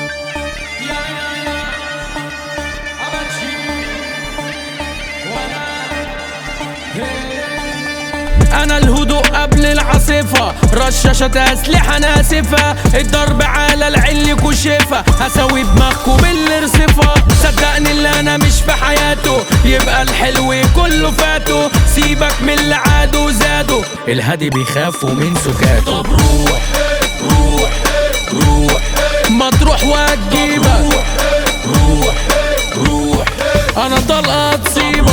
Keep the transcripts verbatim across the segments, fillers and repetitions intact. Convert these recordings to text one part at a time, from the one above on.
انا الهدوء قبل العاصفة، رشاشة اسلحة ناسفة، الضرب على العل كشفة، هسوي دماغكوا بالرصفة. صدقني اللي انا مش في حياته، يبقى الحلو كله فاته. سيبك من اللي عادوا زادوا، الهادي بيخافوا من سكاته. طب روح روح روح ما تروح وتجيبك، روح روح انا طلقة تصيبك.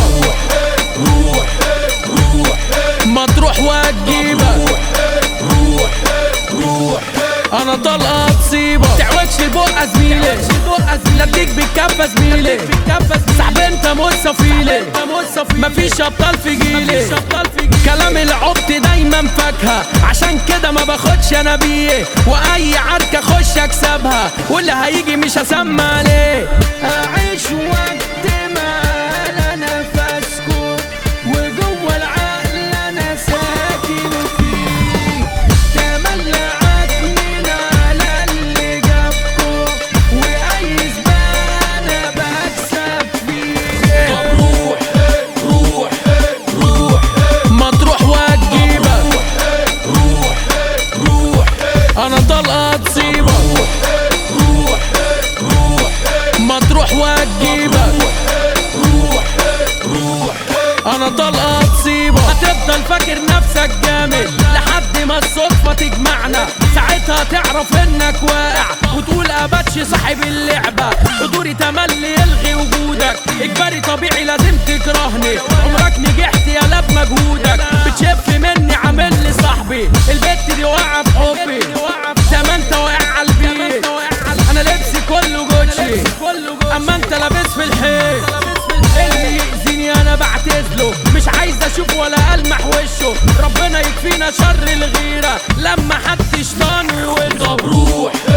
روح روح ما تروح وتجيبك، روح روح انا طلقة تصيبك. تعوجش البقى زميلي، لا اديك بالكفة زميلي، صاحبي انت مصفيلي، مفيش ابطال في جيلي. كلام العبط دايما فاكهة، عشان كده ما باخدش انا بيه، واي عركة اخش اكسبها، واللي هيجي مش هسمى عليه. اعيش وقت ما انا فاسكو، وجوه العقل انا ساكن فيه. تملى عقلنا على اللي جابكو، واي زبالة بكسب فيه. طب روح روح روح ما تروح وتجيبك، روح روح انا طلقة تصيبك. روح روح ما تروح وتجيبك، روح روح انا طلقة تصيبك. هتفضل فاكر نفسك جامد لحد ما الصدفة تجمعنا، ساعتها تعرف انك واقع وتقول اباتشي صاحب اللعبة. حضوري تملي يلغي وجودك، اجباري طبيعي لازم تكرهني. عمرك نجحت يا لب مجهودك، بتشف مني عامل لي صاحبي. البت دي واقعة في حبي، زي ما انت واقع على البيت. انا لبسي كله جوتشي، اما انت لابس في الحيط. اللي يأذيني انا بعتزله، مش عايز اشوف ولا المح وشه. ربنا يكفينا شر الغيرة لما حد شيطان يولد. طب روح